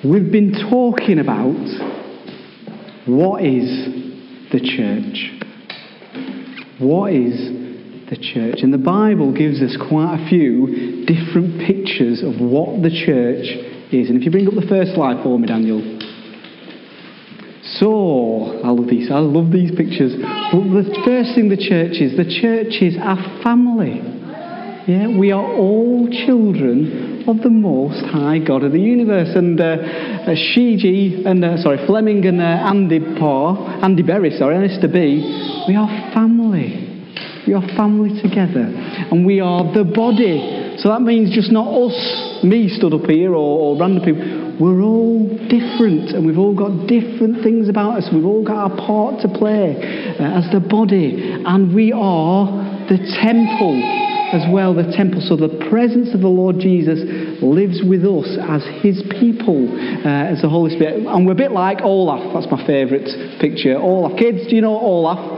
We've been talking about what is the church. What is the church? And the Bible gives us quite a few different pictures of what the church is. And if you bring up the first slide for me, Daniel. So, I love these pictures. But the first thing the church is our family. Yeah, we are all children of the Most High God of the universe. And Fleming and Andy Berry, and Mr. B, we are family. We are family together. And we are the body. So that means just not us, me stood up here, or random people. We're all different, and we've all got different things about us. We've all got our part to play as the body. And we are the temple as well, the temple. So the presence of the Lord Jesus lives with us as his people, as the Holy Spirit. And we're a bit like Olaf. That's my favourite picture. Olaf. Kids, do you know Olaf?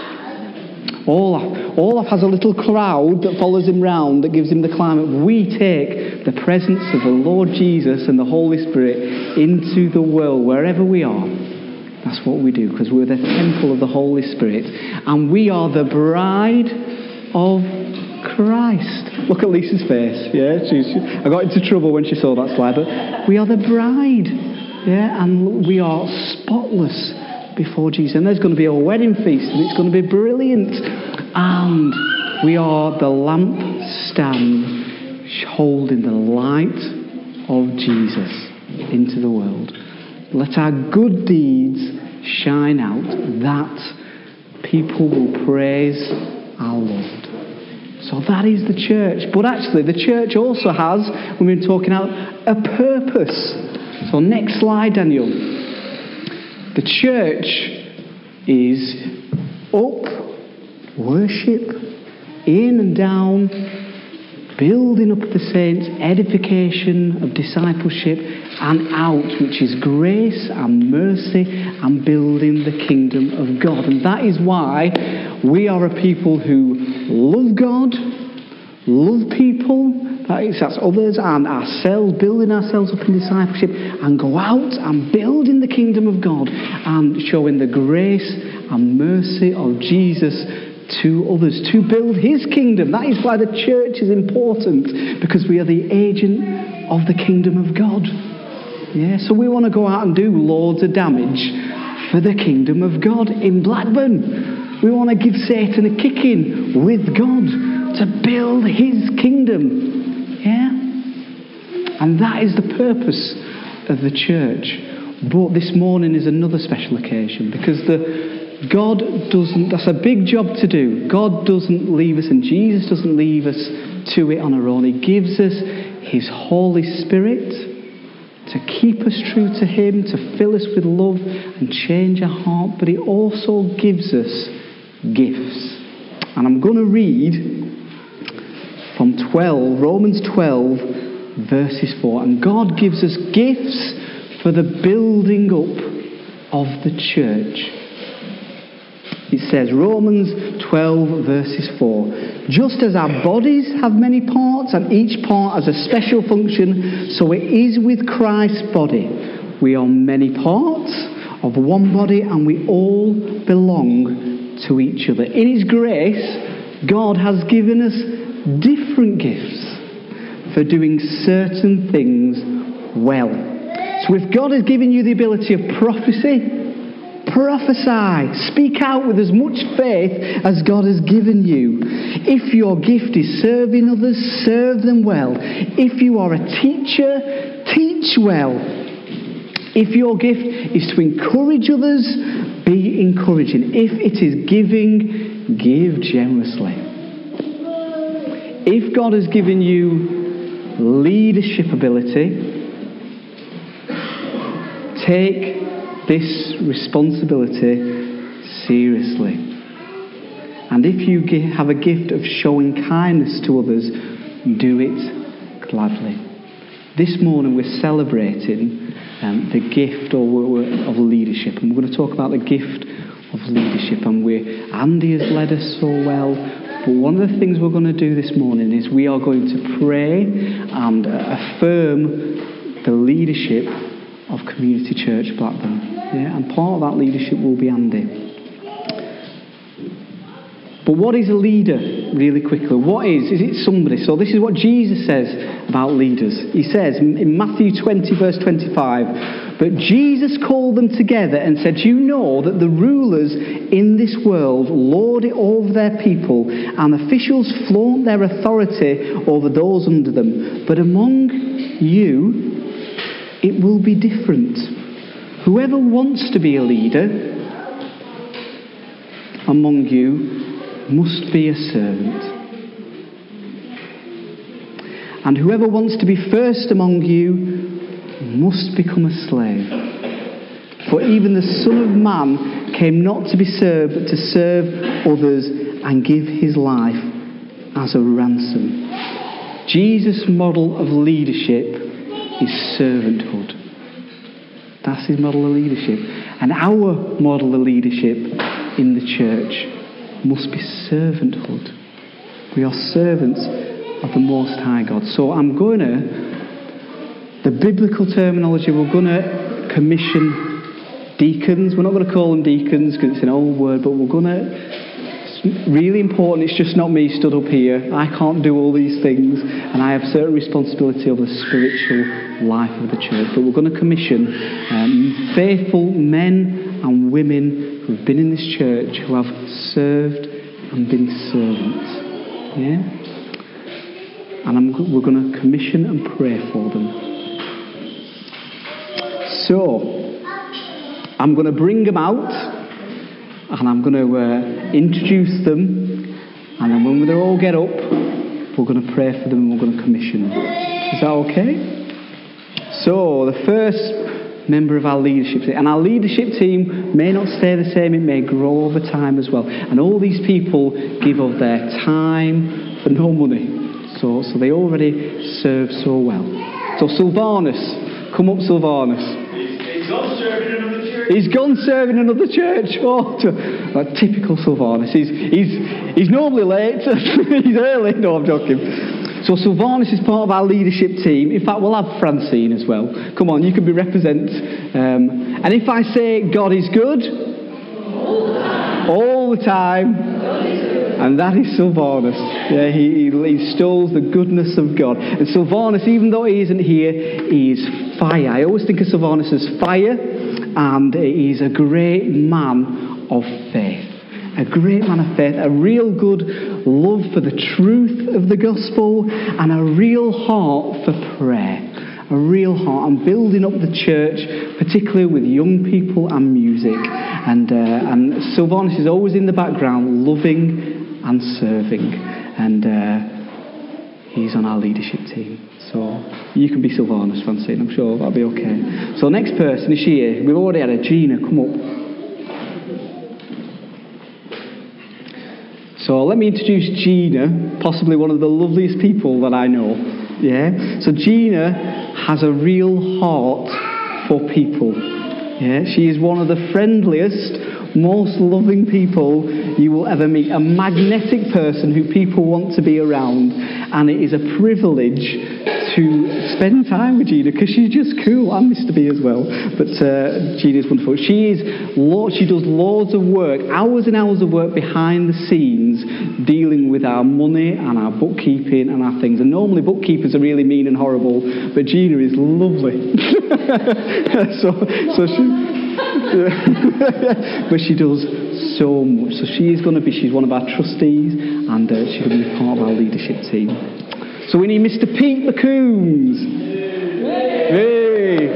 Olaf has a little crowd that follows him round, that gives him the climate. We take the presence of the Lord Jesus and the Holy Spirit into the world, wherever we are. That's what we do, because we're the temple of the Holy Spirit. And we are the bride of Christ. Look at Lisa's face. Yeah, I got into trouble when she saw that slide. But we are the bride. Yeah, and we are spotless before Jesus. And there's going to be a wedding feast, and it's going to be brilliant. And we are the lampstand holding the light of Jesus into the world. Let our good deeds shine out, that people will praise our Lord. So that is the church. But actually, the church also has, we've been talking about, a purpose. So next slide, Daniel. The church is up, worship, in and down, building up the saints, edification of discipleship, and out, which is grace and mercy and building the kingdom of God. And that is why we are a people who love God, love people, that's others and ourselves, building ourselves up in discipleship, and go out and building the kingdom of God and showing the grace and mercy of Jesus to others, to build his kingdom. That is why the church is important, because we are the agent of the kingdom of God. Yeah, so we want to go out and do loads of damage for the kingdom of God in Blackburn. We want to give Satan a kicking with God to build his kingdom. Yeah? And that is the purpose of the church. But this morning is another special occasion, because that's a big job to do. God doesn't leave us, and Jesus doesn't leave us to it on our own. He gives us his Holy Spirit to keep us true to him, to fill us with love and change our heart. But he also gives us gifts. And I'm going to read from Romans 12, verses 4. And God gives us gifts for the building up of the church. It says, Romans 12, verses 4. Just as our bodies have many parts, and each part has a special function, so it is with Christ's body. We are many parts of one body, and we all belong to each other. In his grace, God has given us different gifts for doing certain things well. So if God has given you the ability of prophecy, prophesy, speak out with as much faith as God has given you. If your gift is serving others, serve them well. If you are a teacher, teach well. If your gift is to encourage others, be encouraging. If it is giving, give generously. If God has given you leadership ability, take this responsibility seriously. And if you have a gift of showing kindness to others, do it gladly. This morning we're celebrating the gift of leadership, and we're going to talk about the gift of leadership. And Andy has led us so well. But one of the things we're going to do this morning is we are going to pray and affirm the leadership of Community Church Blackburn. Yeah, and part of that leadership will be Andy. But what is a leader, really quickly? What is it somebody? So this is what Jesus says about leaders. He says in Matthew 20, verse 25, but Jesus called them together and said, you know that the rulers in this world lord it over their people, and officials flaunt their authority over those under them. But among you, it will be different. Whoever wants to be a leader among you must be a servant. And whoever wants to be first among you must become a slave. For even the Son of Man came not to be served, but to serve others and give his life as a ransom. Jesus' model of leadership is servanthood. That's his model of leadership. And our model of leadership in the church must be servanthood. We are servants of the Most High God. So the biblical terminology, we're going to commission deacons. We're not going to call them deacons because it's an old word, but we're going to, it's really important, it's just not me stood up here. I can't do all these things, and I have certain responsibility over the spiritual life of the church. But we're going to commission faithful men and women who've been in this church, who have served and been servants. Yeah? And we're going to commission and pray for them. So, I'm going to bring them out, and I'm going to introduce them, and then when they all get up, we're going to pray for them and we're going to commission them. Is that okay? So, the first member of our leadership team. And our leadership team may not stay the same, it may grow over time as well. And all these people give of their time for no money. So they already serve so well. So Sylvanus, come up Sylvanus. He's gone serving another church. He's gone serving another church. Oh, like typical Sylvanus. He's normally late. He's early. No, I'm joking. So Sylvanus is part of our leadership team. In fact, we'll have Francine as well. Come on, you can be represent. And if I say God is good, all the time, and that is Sylvanus. Yeah, he installs the goodness of God. And Sylvanus, even though he isn't here, he is fire. I always think of Sylvanus as fire, and he's a great man of faith. A great man of faith, a real good love for the truth of the gospel, and a real heart for prayer. A real heart, and building up the church, particularly with young people and music. And Sylvanus is always in the background, loving and serving. And he's on our leadership team. So you can be Sylvanus, Francine, I'm sure that'll be okay. So next person, is she here? We've already had a Gina, come up. So let me introduce Gina, possibly one of the loveliest people that I know. Yeah. So Gina has a real heart for people. Yeah. She is one of the friendliest, most loving people you will ever meet. A magnetic person who people want to be around. And it is a privilege to spend time with Gina because she's just cool, and Mr. B as well. But Gina's wonderful. She does loads of work, hours and hours of work behind the scenes, dealing with our money and our bookkeeping and our things. And normally bookkeepers are really mean and horrible, but Gina is lovely. But she does so much. So she's one of our trustees, and she's going to be part of our leadership team. So we need Mr. Pete McCombs. Hey.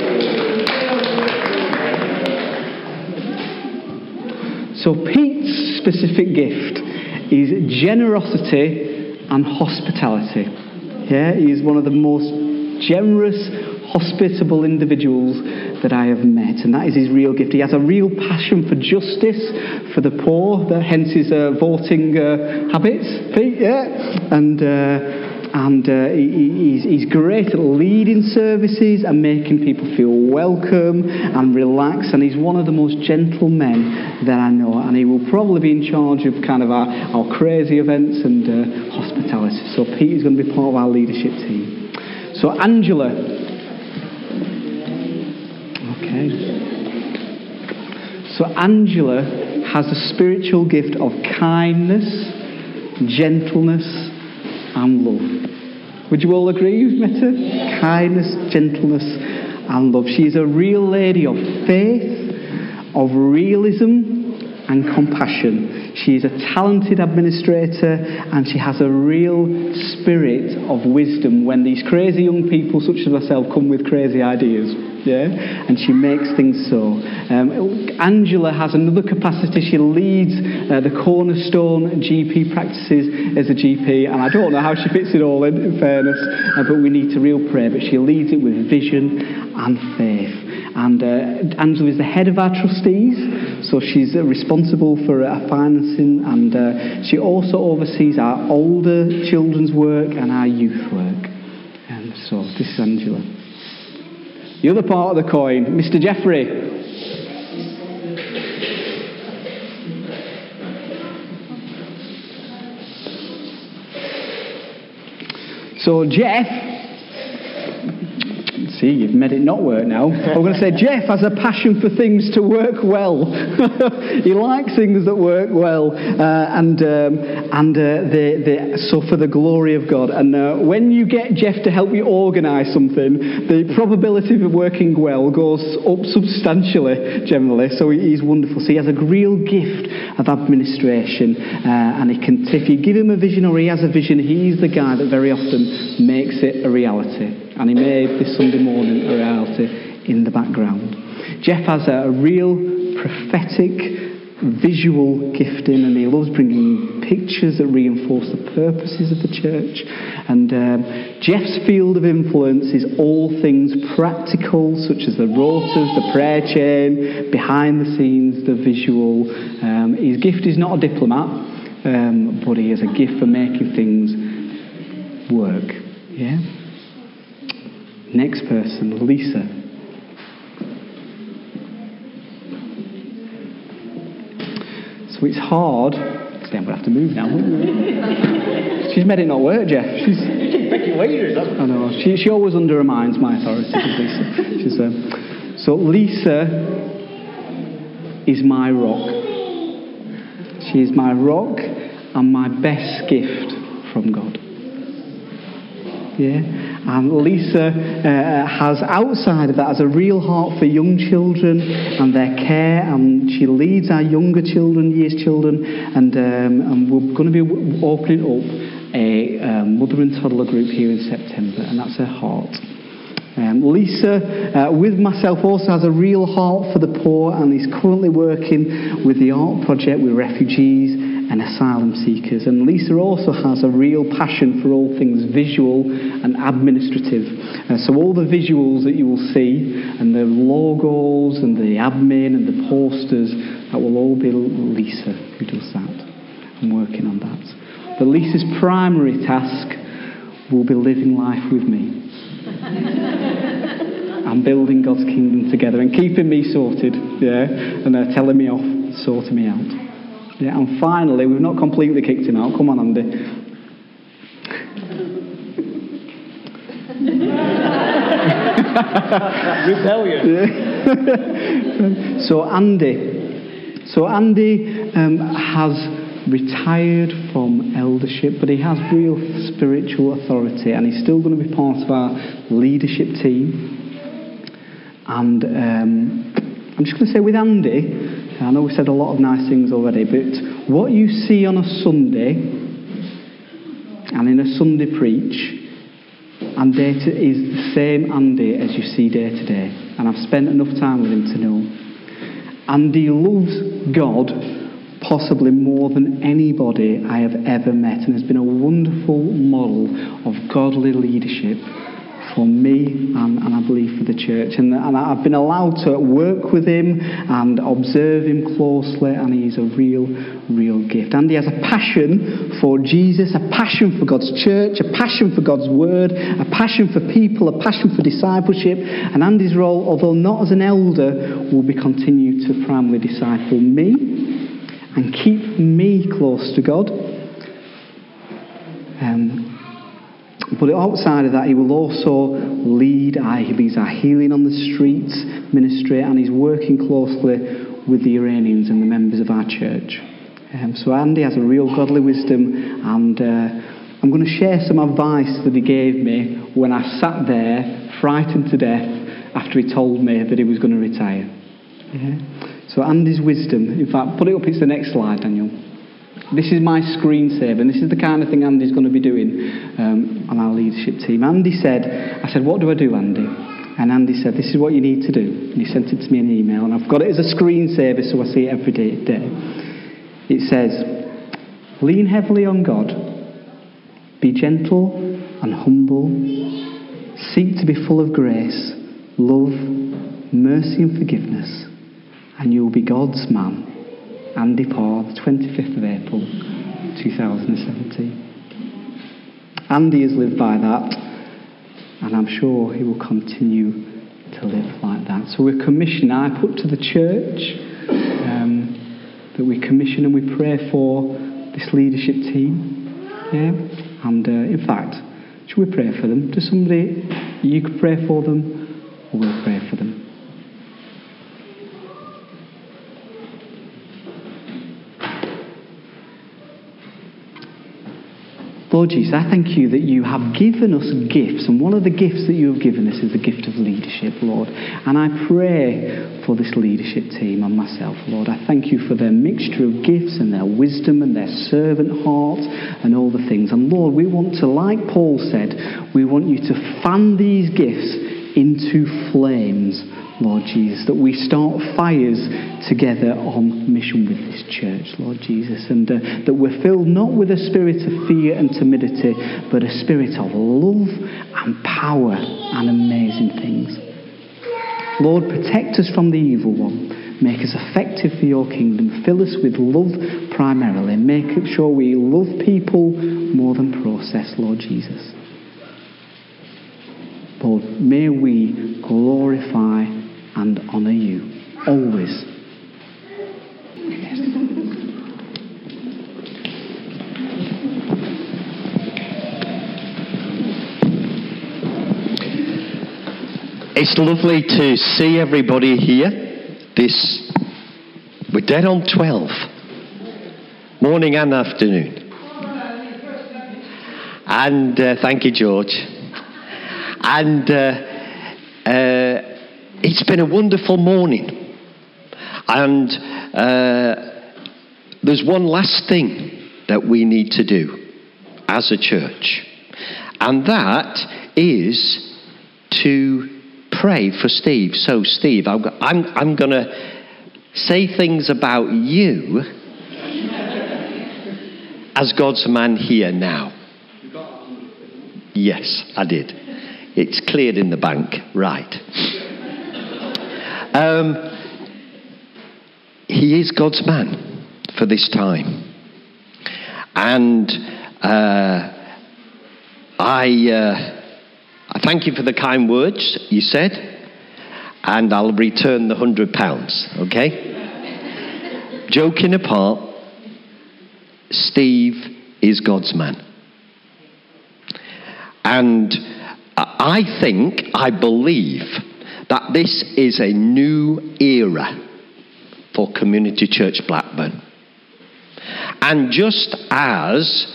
So Pete's specific gift is generosity and hospitality. Yeah, he is one of the most generous, hospitable individuals that I have met, and that is his real gift. He has a real passion for justice, for the poor, hence his voting habits, Pete, yeah. And he's great at leading services and making people feel welcome and relaxed, and he's one of the most gentle men that I know, and he will probably be in charge of kind of our crazy events and hospitality. So Pete is going to be part of our leadership team. So Angela. Okay. So Angela has a spiritual gift of kindness, gentleness, and love. Would you all agree you've met her? Kindness, gentleness, and love. She's a real lady of faith, of realism, and compassion. She is a talented administrator, and she has a real spirit of wisdom when these crazy young people such as myself come with crazy ideas. Yeah, and she makes things so. Angela has another capacity. She leads the Cornerstone GP practices as a GP, and I don't know how she fits it all in fairness, but we need to real pray. But she leads it with vision and faith. And Angela is the head of our trustees, so she's responsible for our financing, and she also oversees our older children's work and our youth work. And so this is Angela. The other part of the coin, Mr. Jeffrey. So Jeff, see, you've made it not work now. I'm going to say Jeff has a passion for things to work well. He likes things that work well, so for the glory of God. And when you get Jeff to help you organise something, the probability of it working well goes up substantially, generally. So he's wonderful. So he has a real gift of administration, and if you give him a vision or he has a vision, he's the guy that very often makes it a reality. And he made this Sunday morning a reality in the background. Jeff has a real prophetic visual gifting, and he loves bringing pictures that reinforce the purposes of the church. And Jeff's field of influence is all things practical, such as the rotors, the prayer chain, behind the scenes, the visual. His gift is not a diplomat, but he has a gift for making things work. Yeah. Next person, Lisa. So it's hard. See, I'm going to have to move now. She's made it not work, Jeff. She's picking leaders. I know. She always undermines my authority, Lisa. So Lisa is my rock. She is my rock and my best gift from God. Yeah. And Lisa has, outside of that, has a real heart for young children and their care, and she leads our younger children, years children, and we're going to be opening up a mother and toddler group here in September, and that's her heart. Lisa, with myself, also has a real heart for the poor, and is currently working with the art project with refugees and asylum seekers. And Lisa also has a real passion for all things visual and administrative. So all the visuals that you will see, and the logos and the admin and the posters, that will all be Lisa who does that. I'm working on that. But Lisa's primary task will be living life with me. And building God's kingdom together and keeping me sorted, yeah, and telling me off, sorting me out. Yeah, and finally, we've not completely kicked him out. Come on, Andy. Rebellion. Yeah. So Andy has retired from eldership, but he has real spiritual authority, and he's still going to be part of our leadership team. And I'm just going to say with Andy, I know we've said a lot of nice things already, but what you see on a Sunday and in a Sunday preach and is the same Andy as you see day to day. And I've spent enough time with him to know. Andy loves God possibly more than anybody I have ever met, and has been a wonderful model of godly leadership for me and I believe for the church. And I've been allowed to work with him and observe him closely, and he's a real gift. And he has a passion for Jesus, a passion for God's church, a passion for God's word, a passion for people, a passion for discipleship. And Andy's role, although not as an elder, will be continue to primarily disciple me and keep me close to God. But outside of that, he will also lead. He leads our Healing on the Streets ministry, and he's working closely with the Iranians and the members of our church. So Andy has a real godly wisdom, and I'm going to share some advice that he gave me when I sat there frightened to death after he told me that he was going to retire. So Andy's wisdom, in fact, put it up, it's the next slide, Daniel. This is my screensaver, and this is the kind of thing Andy's going to be doing on our leadership team. I said, what do I do, Andy? And Andy said, this is what you need to do. And he sent it to me in an email, and I've got it as a screensaver so I see it every day. It says, lean heavily on God, be gentle and humble, seek to be full of grace, love, mercy and forgiveness, and you will be God's man. Andy Parr, the 25th of April, 2017. Andy has lived by that, and I'm sure he will continue to live like that. So we're commissioned. I put to the church that we commission and we pray for this leadership team. Yeah? And in fact, should we pray for them? Does somebody, you could pray for them, or we'll pray for them? Lord Jesus, I thank you that you have given us gifts, and one of the gifts that you have given us is the gift of leadership, Lord. And I pray for this leadership team and myself, Lord. I thank you for their mixture of gifts and their wisdom and their servant heart and all the things. And Lord, we want to, like Paul said, we want you to fan these gifts into flames, Lord Jesus, that we start fires together on mission with this church, Lord Jesus, and that we're filled not with a spirit of fear and timidity, but a spirit of love and power and amazing things. Lord, protect us from the evil one. Make us effective for your kingdom. Fill us with love primarily. Make sure we love people more than process, Lord Jesus. Lord, may we glorify and honour you always. It's lovely to see everybody here. We're dead on 12. Morning and afternoon. And thank you, George. And it's been a wonderful morning. And there's one last thing that we need to do as a church. And that is to pray for Steve. So, Steve, I'm going to say things about you as God's man here now. Yes, I did. It's cleared in the bank. Right. He is God's man for this time. And I thank you for the kind words you said, and I'll return the £100, okay? Joking apart, Steve is God's man. And I believe that this is a new era for Community Church Blackburn. And just as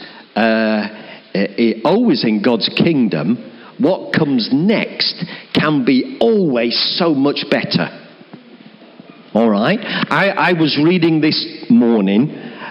always in God's kingdom, what comes next can be always so much better. All right? I was reading this morning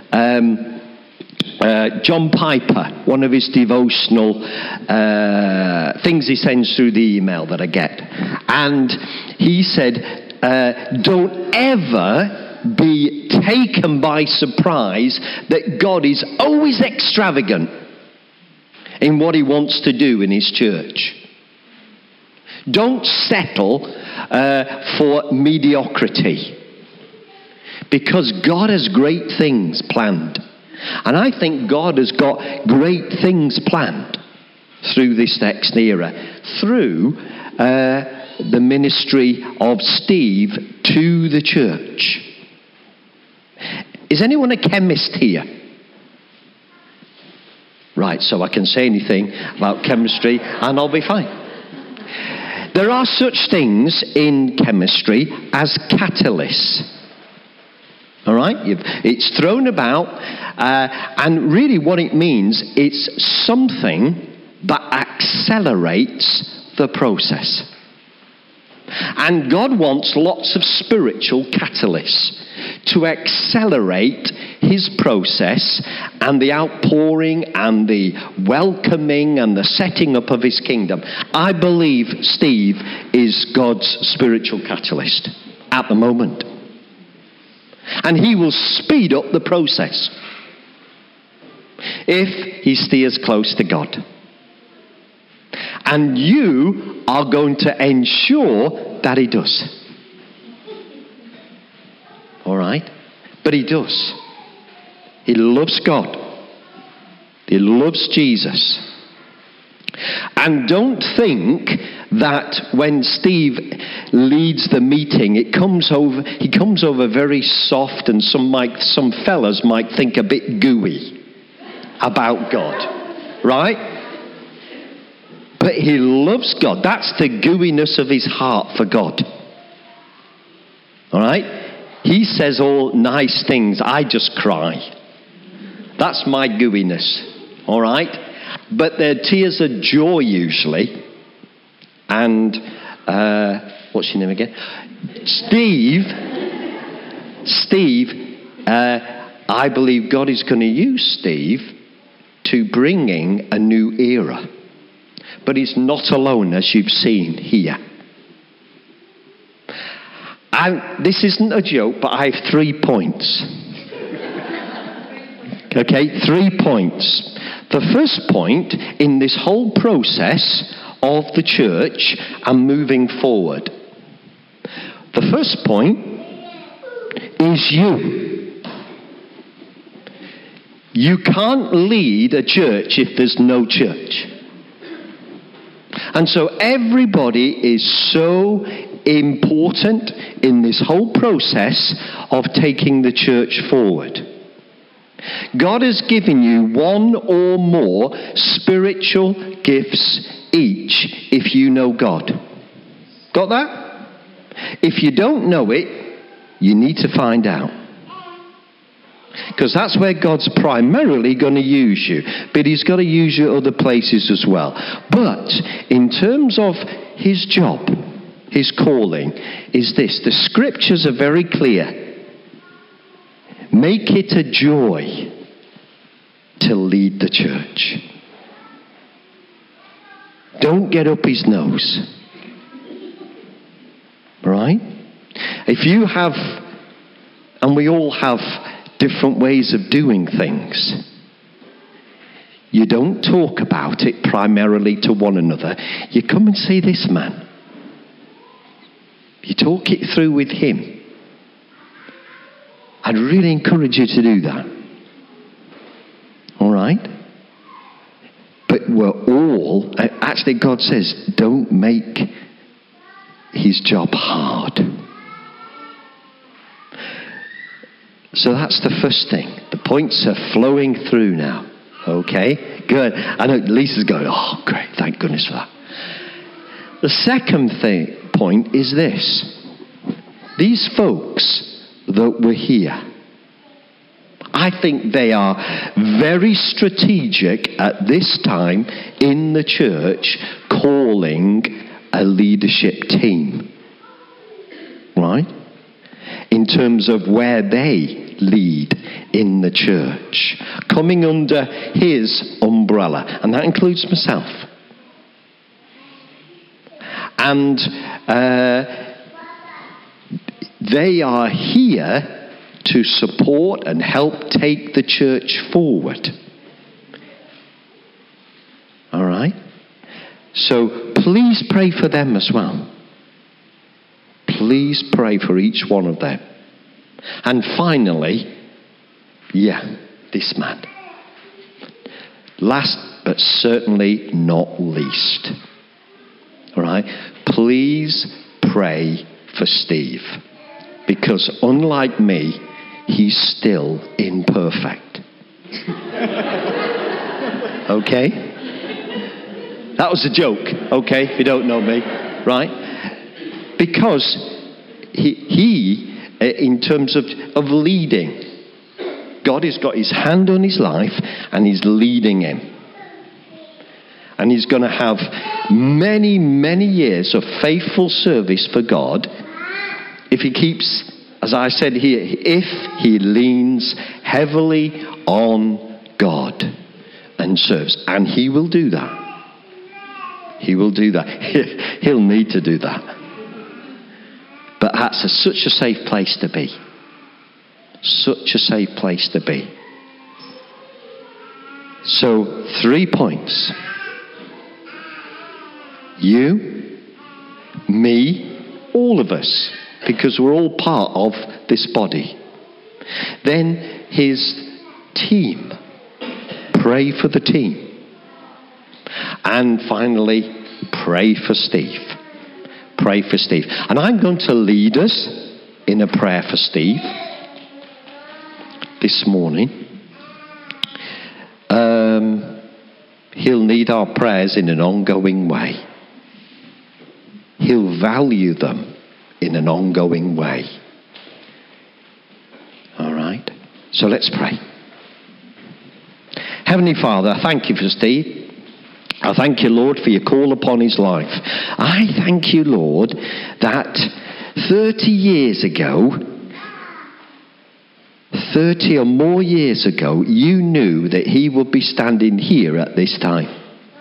John Piper, one of his devotional things he sends through the email that I get. And he said, don't ever be taken by surprise that God is always extravagant in what he wants to do in his church. Don't settle for mediocrity, because God has great things planned. And I think God has got great things planned through this next era, through the ministry of Steve to the church. Is anyone a chemist here? Right, so I can say anything about chemistry and I'll be fine. There are such things in chemistry as catalysts. All right? It's thrown about, and really what it means, it's something that accelerates the process. And God wants lots of spiritual catalysts to accelerate his process and the outpouring and the welcoming and the setting up of his kingdom. I believe Steve is God's spiritual catalyst at the moment. And he will speed up the process if he steers close to God. And you are going to ensure that he does. All right? But he does. He loves God. He loves Jesus. And don't think that when Steve leads the meeting, he comes over very soft, and some fellas might think a bit gooey about God. Right? But he loves God. That's the gooiness of his heart for God. All right? He says all nice things. I just cry. That's my gooiness. All right? But they're tears of joy usually. And, what's your name again? Steve, I believe God is going to use Steve to bringing a new era. But he's not alone, as you've seen here. And this isn't a joke, but I have 3 points. Okay, 3 points. The first point in this whole process of the church and moving forward. The first point is you. You can't lead a church if there's no church. And so everybody is so important in this whole process of taking the church forward. God has given you one or more spiritual gifts each if you know God. Got that? If you don't know it, you need to find out. Because that's where God's primarily going to use you. But he's got to use you other places as well. But in terms of his job, his calling, is this. The scriptures are very clear. Make it a joy to lead the church. Don't get up his nose. Right? If you have, and we all have different ways of doing things, you don't talk about it primarily to one another. You come and see this man. You talk it through with him. I'd really encourage you to do that. All right? But we're all, actually God says, don't make his job hard. So that's the first thing. The points are flowing through now. Okay? Good. I know Lisa's going, oh, great. Thank goodness for that. The second point is this. These folks that were here, I think they are very strategic at this time in the church, calling a leadership team. Right? In terms of where they lead in the church, coming under his umbrella, and that includes myself. And they are here to support and help take the church forward. All right? So please pray for them as well. Please pray for each one of them. And finally, this man. Last but certainly not least. All right? Please pray for Steve. Because unlike me, he's still imperfect. Okay? That was a joke, okay, if you don't know me, right? Because he in terms of leading, God has got his hand on his life and he's leading him. And he's going to have many, many years of faithful service for God if he keeps, as I said here, if he leans heavily on God and serves. And he will do that. He will do that. He'll need to do that. But that's such a safe place to be. Such a safe place to be. So, 3 points. You, me, all of us, because we're all part of this body. Then his team. Pray for the team. And finally, pray for Steve. Pray for Steve. And I'm going to lead us in a prayer for Steve this morning. He'll need our prayers in an ongoing way. He'll value them in an ongoing way. All right? So let's pray. Heavenly Father, I thank you for Steve. I thank you, Lord, for your call upon his life. I thank you, Lord, that 30 years ago, 30 or more years ago, you knew that he would be standing here at this time.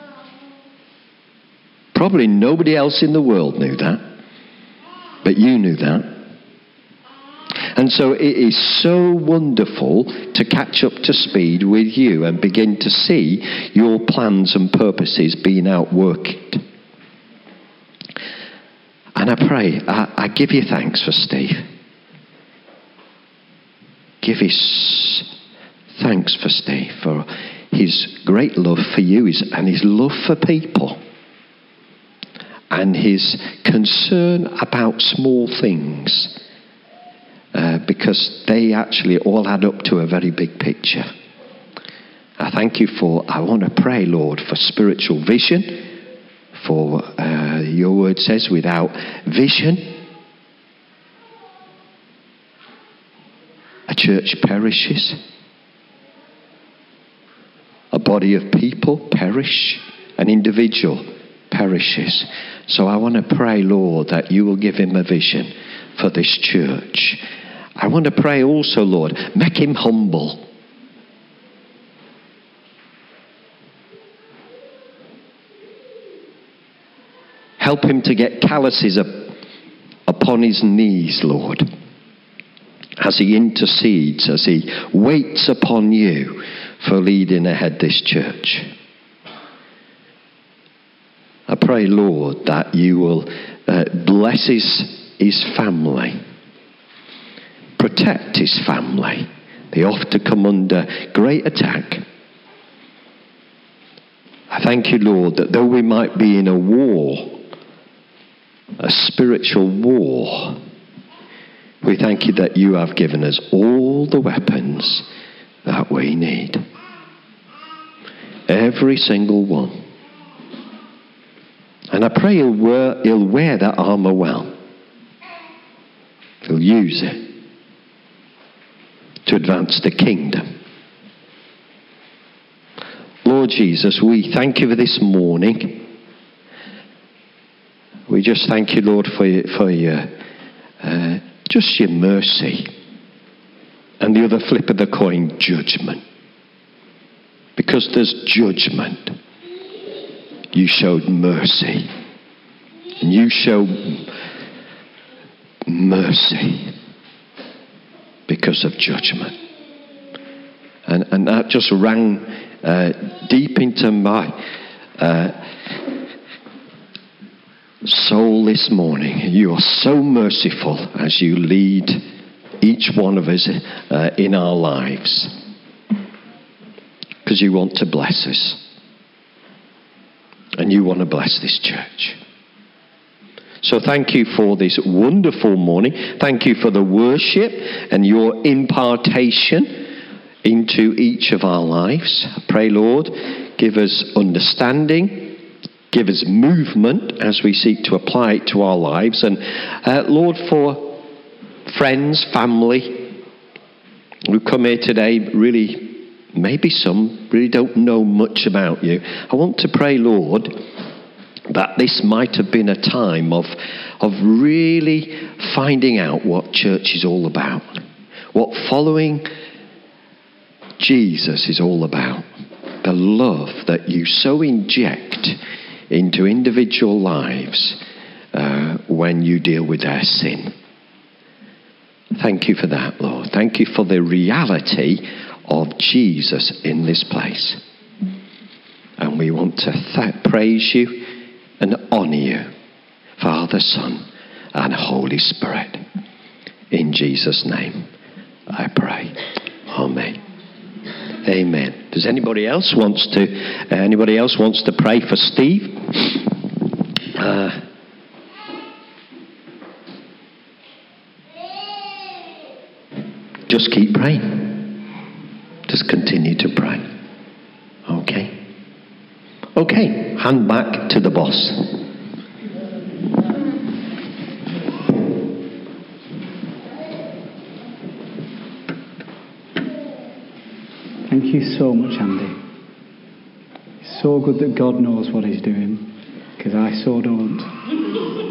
Probably nobody else in the world knew that, but you knew that. And so it is so wonderful to catch up to speed with you and begin to see your plans and purposes being outworked. And I pray, I give you thanks for Steve. Give his thanks for Steve, for his great love for you and his love for people. And his concern about small things. Because they actually all add up to a very big picture. I thank you I want to pray, Lord, for spiritual vision. For your word says, without vision, a church perishes. A body of people perish. An individual perishes. So I want to pray, Lord, that you will give him a vision for this church. I want to pray also, Lord, make him humble. Help him to get calluses upon his knees, Lord, as he intercedes, as he waits upon you for leading ahead this church. I pray, Lord, that you will bless his family. Protect his family. They often come under great attack. I thank you, Lord, that though we might be in a war, a spiritual war, we thank you that you have given us all the weapons that we need. Every single one. And I pray he'll wear that armour well. He'll use it to advance the kingdom. Lord Jesus, we thank you for this morning. We just thank you, Lord, for your just your mercy. And the other flip of the coin, judgment. Because there's judgment. You showed mercy. And you showed mercy because of judgment. And that just rang deep into my soul this morning. You are so merciful as you lead each one of us in our lives. Because you want to bless us. And you want to bless this church. So thank you for this wonderful morning. Thank you for the worship and your impartation into each of our lives. I pray, Lord, Give us understanding. Give us movement as we seek to apply it to our lives. And Lord, for friends, family who come here today, really, maybe some really don't know much about you, I want to pray, Lord, that this might have been a time of really finding out what church is all about, what following Jesus is all about, the love that you so inject into individual lives when you deal with their sin. Thank you for that, Lord. Thank you for the reality of Jesus in this place. And we want to praise you and honour you, Father, Son, and Holy Spirit. In Jesus' name, I pray. Amen. Amen. Does anybody else wants to pray for Steve? Just keep praying. Just continue to pray. Okay, hand back to the boss. Thank you so much, Andy. It's so good that God knows what he's doing, because I so don't.